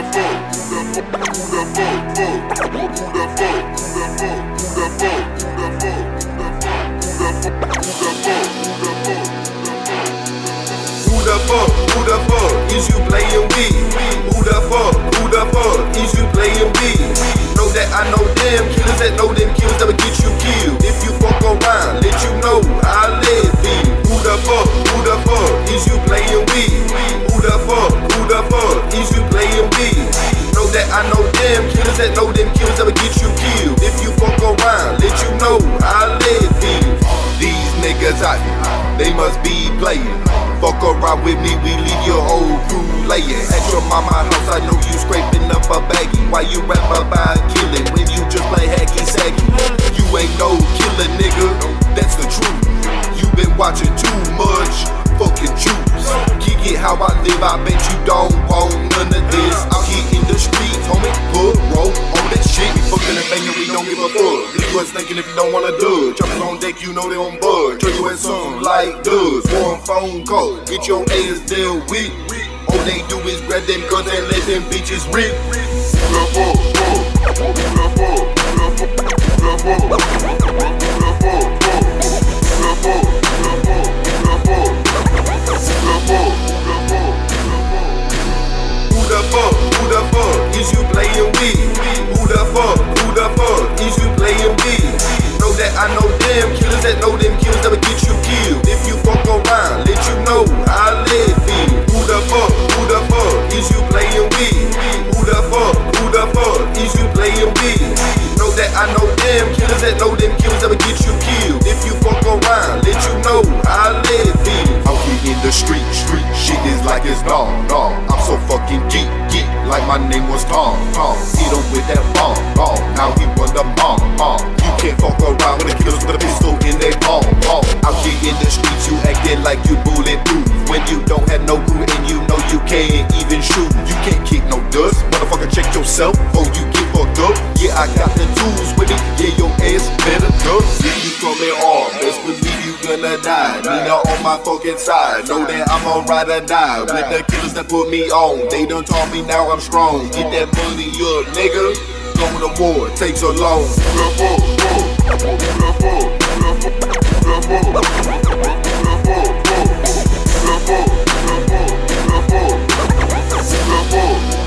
Is you playing with? Who the fuck is you playing with? Know that I know them killers that know them killers that will get you killed. If you fuck around, let you know I live in. Who the fuck is you playing with? Who the fuck is you playing with? Know that I know them killers that know them killers that will get you killed. If you fuck around, let you know I live in. These niggas out here, they must be playing. Fuck around with me, we leave your whole crew laying. At your mama house, I know you scraping up a baggie. Why you rap about killing when you just play hacky sacky? You ain't no killer, nigga, that's the truth. You been watching too much fucking juice. Kick it how I live, I bet you don't want none of this. I'm here in the streets, homie, put roll on that shit. We fucking and banging, we don't give a fuck. Leave us thinking if you don't wanna dodge. Jumping on deck, you know they on budge. Tell you at something like does. One phone call, get your ass dealt with. All they do is grab them guns and let them bitches rip. Who the fuck is you playing with? Who the fuck is you playing with? Know that I know them killers that know them killers that will get you killed. If you fuck around, let you know I live in. Who the fuck is you playing with? Who the fuck is you playing with? Know that I know them killers that know them killers that will get you killed. If you fuck around, let you know I live in. I'm here in the street, shit is like it's dog. I'm so fucking geek, like my name was Tom. Hit him with that bomb, now he run the bomb. You can't fuck around with the killers with a pistol in their palm. Out here in the streets, you acting like you bulletproof when you don't have no crew and you know you can't even shoot. You can't kick no dust, motherfucker, check yourself or you get fucked up. Yeah, I got the tools with me, yeah, your ass better duck. If you come in armed, best believe you gonna die. Nina on my fucking side, know that I'm gon' ride or die. With the killers that put me on, they done taught me now I'm strong. Get that money up, nigga, going to war, take so long. Who the fuck